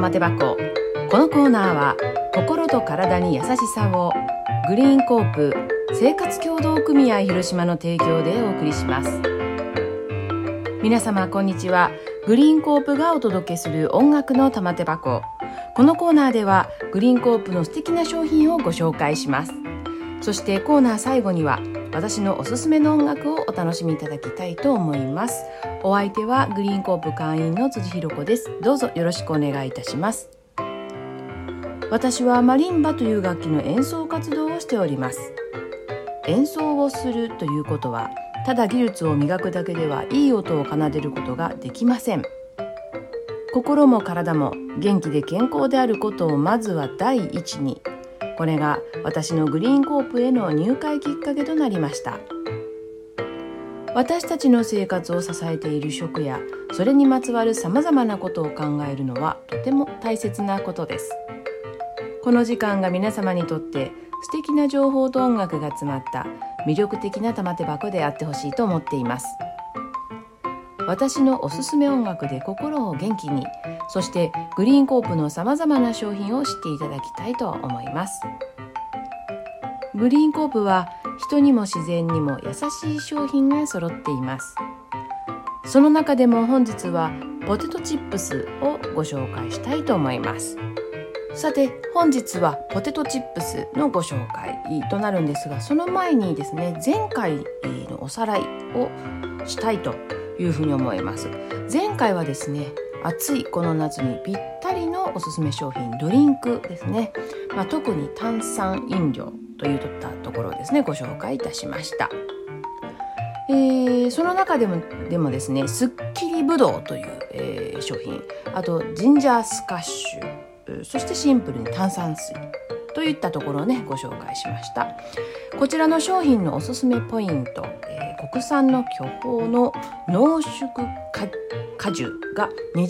玉手箱。このコーナーは心と体に優しさをグリーンコープ生活協同組合広島の提供でお送りします。皆様こんにちは。グリーンコープがお届けする音楽の玉手箱。このコーナーではグリーンコープの素敵な商品をご紹介します。そしてコーナー最後には私のおすすめの音楽をお楽しみいただきたいと思います。お相手はグリーンコープ会員の辻弘子です。どうぞよろしくお願いいたします。私はマリンバという楽器の演奏活動をしております。演奏をするということはただ技術を磨くだけではいい音を奏でることができません。心も体も元気で健康であることをまずは第一に。これが私のグリーンコープへの入会きっかけとなりました。私たちの生活を支えている食やそれにまつわるさまざまなことを考えるのはとても大切なことです。この時間が皆様にとって素敵な情報と音楽が詰まった魅力的な玉手箱であってほしいと思っています。私のおすすめ音楽で心を元気に、そしてグリーンコープのさまざまな商品を知っていただきたいと思います。グリーンコープは人にも自然にも優しい商品が揃っています。その中でも本日はポテトチップスをご紹介したいと思います。さて本日はポテトチップスのご紹介となるんですが、その前にですね、前回のおさらいをしたいというふうに思います。前回はですね、暑いこの夏にぴったりのおすすめ商品ドリンクですね、特に炭酸飲料といったところをですねご紹介いたしました。その中でもですね、すっきりぶどうという、商品、あとジンジャースカッシュ、そしてシンプルに炭酸水といったところをねご紹介しました。こちらの商品のおすすめポイント、国産の巨峰の濃縮果汁が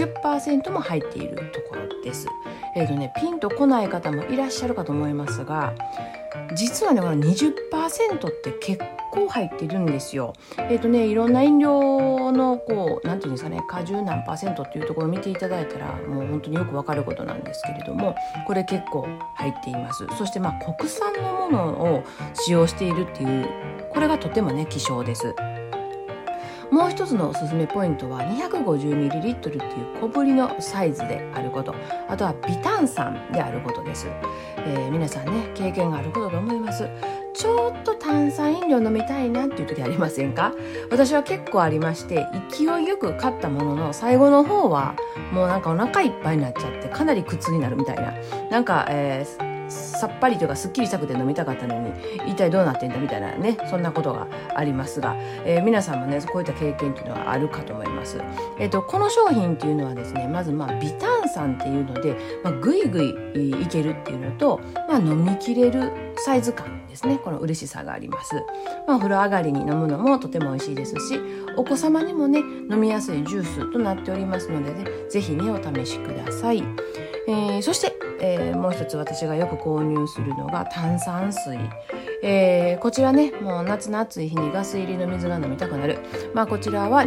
20% も入っているところです。ピンとこない方もいらっしゃるかと思いますが、実はねこの 20% って結構入ってるんですよ。いろんな飲料のなんていうんですかね、果汁何%っていうところを見ていただいたらもう本当によくわかることなんですけれども、これ結構入っています。そして国産のものを使用しているっていう、これがとてもね希少です。もう一つのおすすめポイントは 250ml っていう小ぶりのサイズであること、あとは微炭酸であることです。皆さんね経験があることと思います。ちょっと炭酸飲料飲みたいなっていう時ありませんか？私は結構ありまして、勢いよく買ったものの最後の方はもうなんかお腹いっぱいになっちゃってかなり苦痛になるみたいな、なんか、さっぱりというかすっきりしたくて飲みたかったのに一体どうなってんだみたいなね、そんなことがありますが、皆さんもねこういった経験というのはあるかと思います。この商品っていうのはですね、まず微炭酸っていうので、ぐいぐいいけるっていうのと、飲みきれるサイズ感ですね、この嬉しさがあります。お風呂上がりに飲むのもとても美味しいですし、お子様にもね飲みやすいジュースとなっておりますのでね、ぜひねお試しください。そして、もう一つ私がよく購入するのが炭酸水。こちらね、もう夏の暑い日にガス入りの水が飲みたくなる、こちらは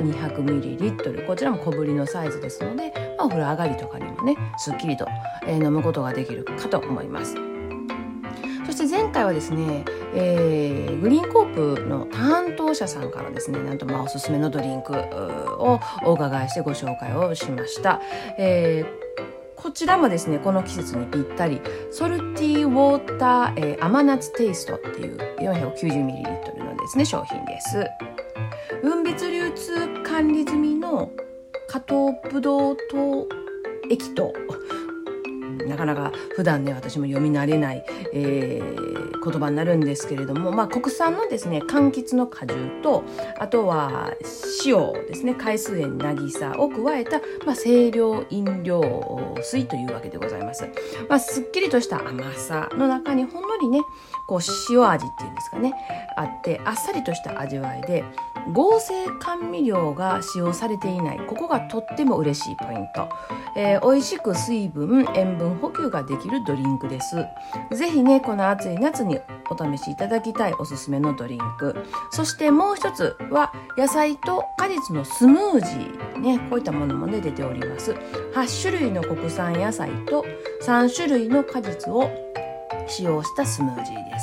200ml、 こちらも小ぶりのサイズですので、お風呂上がりとかにもねすっきりと、飲むことができるかと思います。そして前回はですね、グリーンコープの担当者さんからですね、なんとおすすめのドリンクをお伺いしてご紹介をしました。こちらもですねこの季節にぴったりソルティーウォーター、甘夏テイストっていう 490ml のですね商品です。分別流通管理済みの加糖ブドウ糖液糖、なかなか普段ね私も読み慣れない、言葉になるんですけれども、国産のですね柑橘の果汁と、あとは塩ですね、海水塩渚を加えた、清涼飲料水というわけでございます。すっきりとした甘さの中にほんのりね塩味っていうんですかねあって、あっさりとした味わいで合成甘味料が使用されていない、ここがとっても嬉しいポイント。美味しく水分塩分補給ができるドリンクです。ぜひねこの暑い夏にお試しいただきたいおすすめのドリンク。そしてもう一つは野菜と果実のスムージーね、こういったものもね出ております。8種類の国産野菜と3種類の果実を使用したスムージーです。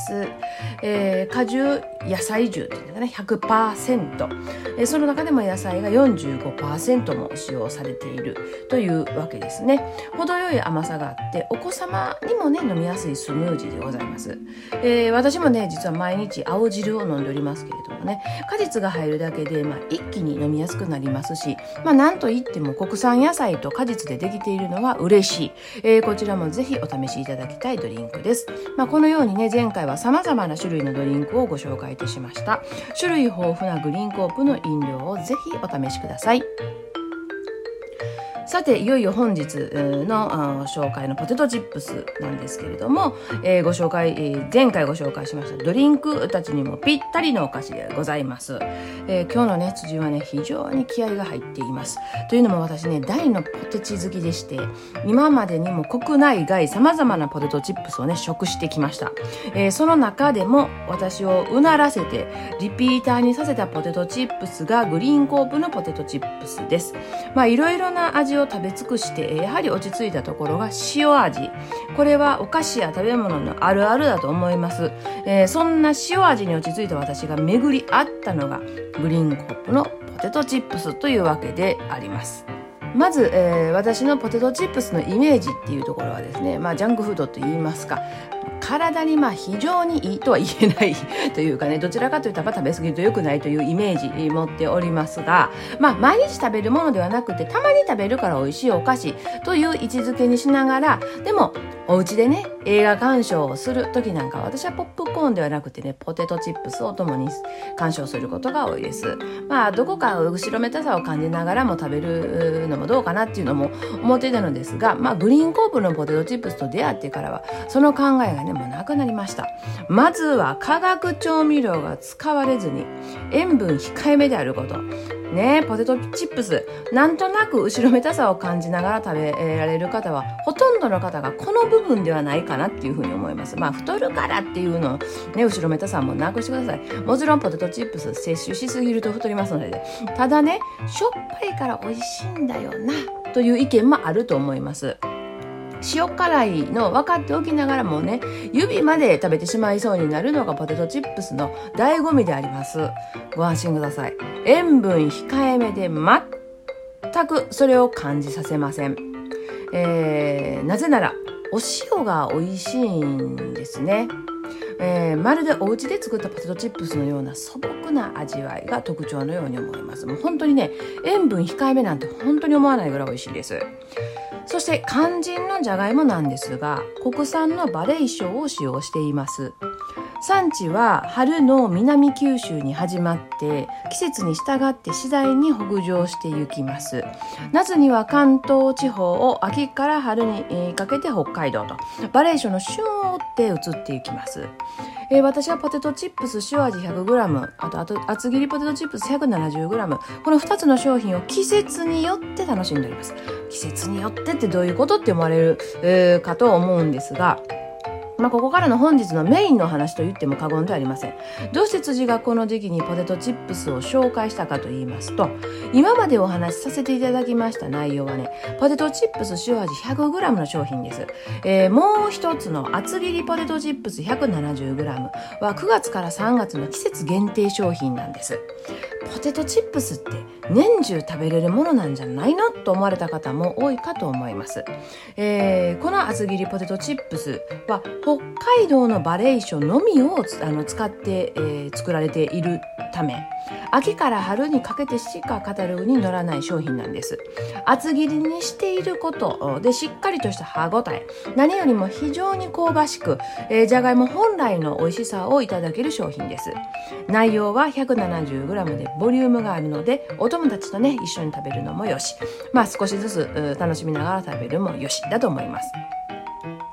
果汁野菜汁っていうのがね 100%、その中でも野菜が 45% も使用されているというわけですね。程よい甘さがあってお子様にもね飲みやすいスムージーでございます。私もね実は毎日青汁を飲んでおりますけれどもね、果実が入るだけで、一気に飲みやすくなりますし、なんといっても国産野菜と果実でできているのは嬉しい。こちらもぜひお試しいただきたいドリンクです。このようにね前回は様々な種類のドリンクをご紹介いたしました。種類豊富なグリーンコープの飲料をぜひお試しください。さていよいよ本日の紹介のポテトチップスなんですけれども、前回ご紹介しましたドリンクたちにもぴったりのお菓子でございます。今日のね辻はね非常に気合が入っています。というのも私ね大のポテチ好きでして、今までにも国内外様々なポテトチップスをね食してきました。その中でも私をうならせてリピーターにさせたポテトチップスがグリーンコープのポテトチップスです。いろいろな味を食べ尽くしてやはり落ち着いたところが塩味。これはお菓子や食べ物のあるあるだと思います。そんな塩味に落ち着いた私が巡り合ったのがグリーンコープのポテトチップスというわけであります。まず、私のポテトチップスのイメージっていうところはですね、ジャンクフードと言いますか、体に非常にいいとは言えないというかね、どちらかというと食べ過ぎると良くないというイメージ持っておりますが、毎日食べるものではなくてたまに食べるから美味しいお菓子という位置づけにしながら、でもお家でね映画鑑賞をする時なんか私はポップコーンではなくてねポテトチップスを共に鑑賞することが多いです。どこか後ろめたさを感じながらも食べるのもどうかなっていうのも思っていたのですが、グリーンコープのポテトチップスと出会ってからはその考えがねもうなくなりました。まずは化学調味料が使われずに塩分控えめであることね。ポテトチップスなんとなく後ろめたさを感じながら食べられる方はほとんどの方がこの部分ではないかなっていうふうに思います。太るからっていうのをね後ろめたさもなくしてください。もちろんポテトチップス摂取しすぎると太りますので、ただねしょっぱいから美味しいんだよなという意見もあると思います。塩辛いの分かっておきながらもね指まで食べてしまいそうになるのがポテトチップスの醍醐味であります。ご安心ください。塩分控えめで全くそれを感じさせません。なぜならお塩が美味しいんですね。まるでお家で作ったポテトチップスのような素朴な味わいが特徴のように思います。もう本当にね塩分控えめなんて本当に思わないぐらい美味しいです。そして肝心のじゃがいもなんですが国産のバレイ賞を使用しています。産地は春の南九州に始まって季節に従って次第に北上していきます。夏には関東地方を、秋から春にかけて北海道とバレー賞の旬を追って移っていきます。私はポテトチップス塩味 100g あと厚切りポテトチップス 170g この2つの商品を季節によって楽しんでおります。季節によってってどういうことって思われる、かと思うんですが、ここからの本日のメインの話と言っても過言ではありません。どうして辻がこの時期にポテトチップスを紹介したかと言いますと、今までお話しさせていただきました内容はね、ポテトチップス塩味 100g の商品です。もう一つの厚切りポテトチップス 170g は9月から3月の季節限定商品なんです。ポテトチップスって年中食べれるものなんじゃないのと思われた方も多いかと思います。この厚切りポテトチップスは北海道のバレイ種のみを使って、作られているため、秋から春にかけてしかカタログに載らない商品なんです。厚切りにしていることでしっかりとした歯ごたえ、何よりも非常に香ばしく、じゃがいも本来の美味しさをいただける商品です。内容は 170g でボリュームがあるので、お友達とね一緒に食べるのもよし、少しずつ楽しみながら食べるもよしだと思います。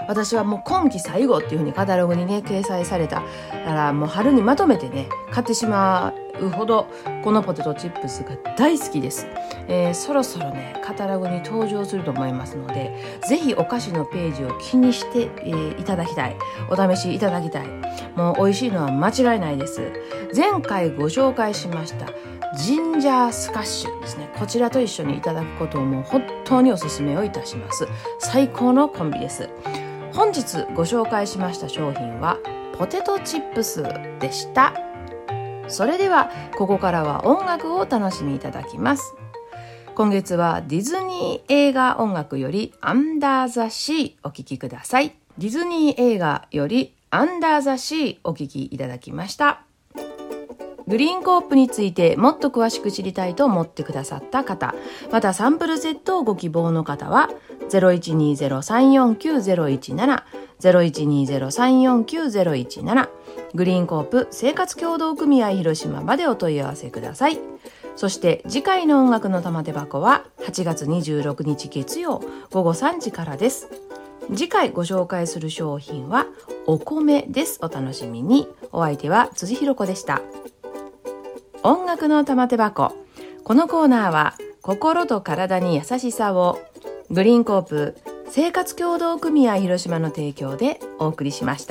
私はもう今季最後っていうふうにカタログにね掲載されたからもう春にまとめてね買ってしまうほどこのポテトチップスが大好きです。そろそろねカタログに登場すると思いますので、ぜひお菓子のページを気にして、いただきたい、お試しいただきたい。もう美味しいのは間違いないです。前回ご紹介しましたジンジャースカッシュですね、こちらと一緒にいただくことをもう本当におすすめをいたします。最高のコンビです。本日ご紹介しました商品はポテトチップスでした。それではここからは音楽をお楽しみいただきます。今月はディズニー映画音楽よりアンダーザシーお聴きください。ディズニー映画よりアンダーザシーお聴きいただきました。グリーンコープについてもっと詳しく知りたいと思ってくださった方、またサンプルセットをご希望の方は 0120-349-017 0120-349-017 グリーンコープ生活協同組合広島までお問い合わせください。そして次回の音楽の玉手箱は8月26日月曜午後3時からです。次回ご紹介する商品はお米です。お楽しみに。お相手は辻ひろ子でした。音楽の玉手箱。このコーナーは心と体に優しさをグリーンコープ生活協同組合広島の提供でお送りしました。